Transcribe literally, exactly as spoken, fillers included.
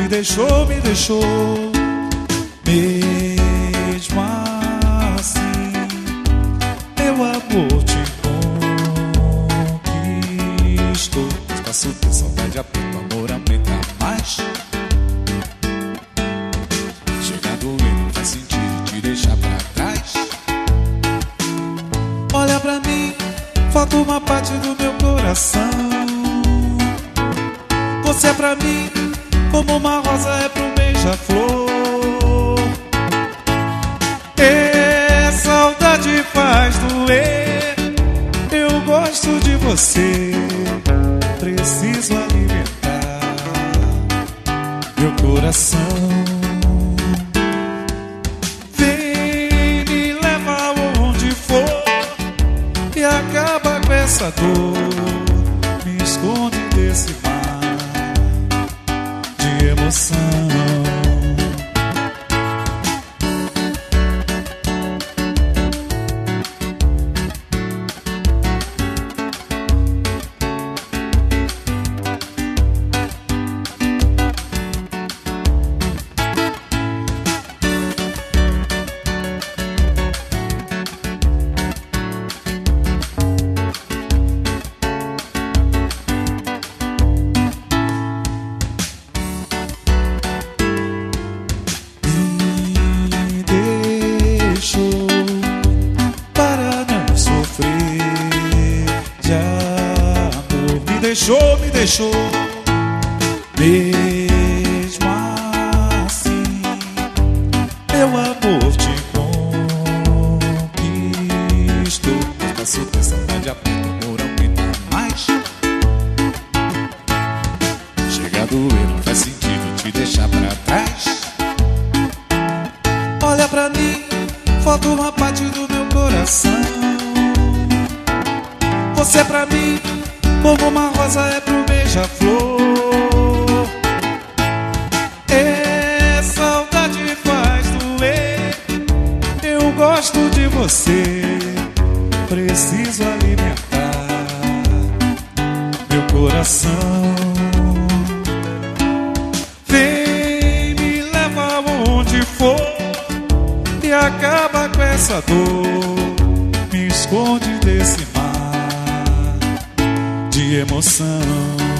me deixou, me deixou. Mesmo assim, meu amor te conquistou. Espaço de saudade, aperto, amor aumenta mais. Chegando e não faz sentido te deixar pra trás. Olha pra mim, falta uma parte do meu coração. Você é pra mim como uma rosa é pro beija-flor. E saudade faz doer. Eu gosto de você, preciso alimentar meu coração. Vem, me leva onde for e acaba com essa dor. Me esconde desse mar de emoção. Me deixou, me deixou. Mesmo assim, meu amor te conquistou. Espaço de saudade, aperto, amor aumenta mais. Chega a doer, não faz sentido te deixar pra trás. Olha pra mim, falta uma parte do meu coração. Você é pra mim como uma rosa é pro beija-flor. E saudade faz doer. Eu gosto de você, preciso alimentar meu coração. Vem, me leva onde for e acaba com essa dor. Me esconde desse mar de emoção.